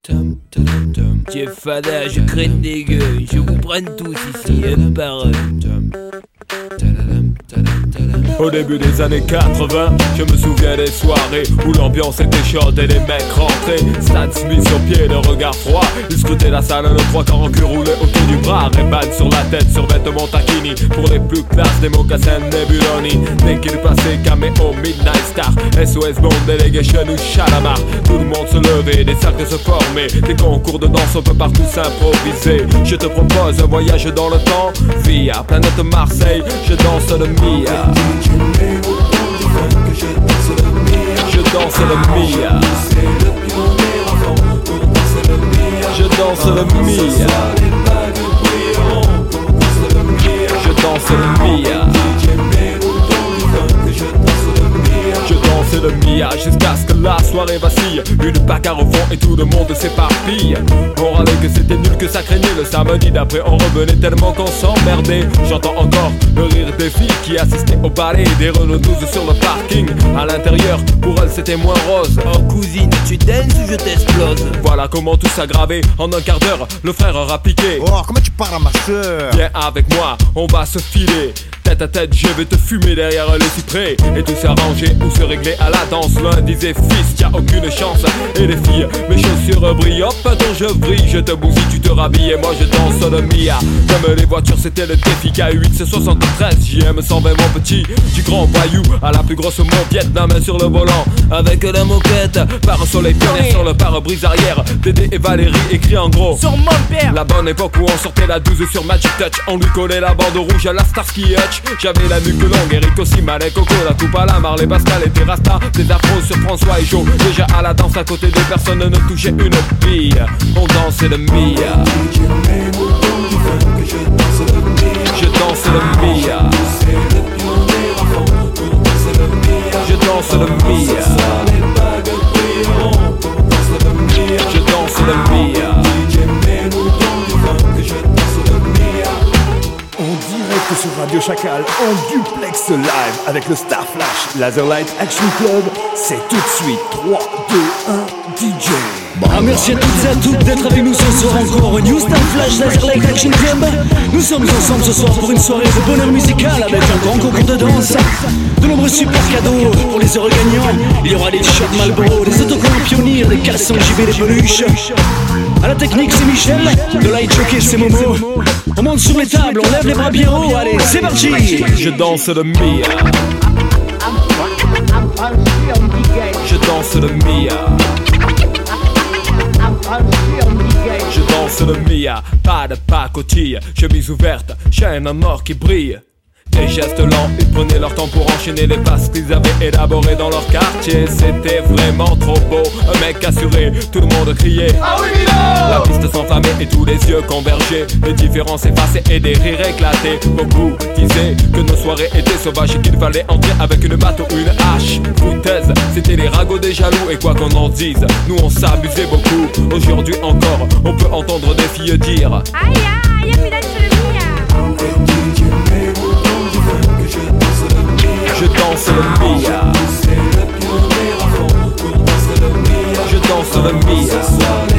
Tiens fada, je craigne des gueules, je vous prenne tous ici, un par un. Au début des années 80, je me souviens des soirées où l'ambiance était chaude et les mecs rentraient. Stan Smith sur pied, le regard froid. Ils scrutaient la salle, le 3 quarts en cul roulé autour du bras. Ray-Ban sur la tête, sur vêtements taquini. Pour les plus classes, des mocassins Nebuloni. Dès qu'il passait, caméo, Midnight Star, SOS Bond, Delegation ou Chalamar. Tout le monde se levait, des cercles se formaient. Des concours de danse, on peut partout s'improviser. Je te propose un voyage dans le temps via planète Marseille, je danse le Mia. Je danse le Mia. Je danse le Mia. Je danse le Mia. Je danse le Mia jusqu'à ce que la soirée vacille. Une bagarre au fond et tout le monde s'éparpille. On râlait que c'était nul, que ça craignait. Le samedi d'après on revenait tellement qu'on s'emmerdait. J'entends encore le rire des filles qui assistaient au ballet. Des Renault 12 sur le parking. À l'intérieur, pour elles c'était moins rose. Oh cousine, tu danses ou je t'explose? Voilà comment tout s'aggravait. En un quart d'heure, le frère aura piqué. Oh, comment tu parles à ma soeur? Viens avec moi, on va se filer. Tête à tête, je vais te fumer derrière le cyprès. Et tout s'arranger ou se régler à la danse. L'un disait fils, t'as aucune chance. Et les filles, mes chaussures brillent. Hop, attends, je brille, je te bousille, tu te rhabilles. Et moi je danse le Mia. Comme les voitures, c'était le défi K8, c'est 73. JM 120, mon petit, du grand voyou à la plus grosse moquette, la main sur le volant. Avec la moquette, par un soleil pionnier sur le pare-brise arrière. Dédé et Valérie écrit en gros sur mon père. La bonne époque où on sortait la 12 sur Magic Touch. On lui collait la bande rouge à la Starsky Hutch. J'avais la nuque longue, Eric aussi, Malek, Coco, la coupe à la Marley, Pascal et Terrasta. Des afros sur François et Joe. Déjà à la danse à côté de personne ne touchait une bille. On dansait le Mia. Je danse le Mia. Je danse le Mia. Je danse le Mia. Sur Radio Chacal en duplex live avec le Star Flash Laserlight Action Club. C'est tout de suite 3, 2, 1, DJ. Merci à toutes et à toutes d'être avec nous ce soir encore au New Star Flash Laserlight Action Club. Nous sommes ensemble ce soir pour une soirée de bonheur musical avec un grand concours de danse, de nombreux super cadeaux pour les heureux gagnants. Il y aura des t-shirts Marlboro, des autocollants Pionnier, des caleçons JB, des peluches. À la technique c'est Michel, de light jockey c'est Momo. On monte sur les tables, on lève les bras bien haut, allez c'est parti. Je danse le Mia. Je danse le Mia. Je danse le Mia, pas de pacotille, chemise ouverte, chaîne en or qui brille. Des gestes lents, ils prenaient leur temps pour enchaîner les passes qu'ils avaient élaborées dans leur quartier. C'était vraiment trop beau, un mec assuré, tout le monde criait ah oui Milo. La piste s'enflammait et tous les yeux convergeaient. Les différences effacées et des rires éclatés. Beaucoup disaient que nos soirées étaient sauvages et qu'il fallait entrer avec une batte ou une hache. Foutaise, c'était les ragots des jaloux et quoi qu'on en dise, nous on s'abusait beaucoup. Aujourd'hui encore, on peut entendre des filles dire aïe aïe, mi danse le Mia. Je danse le Mia. Je danse le Mia.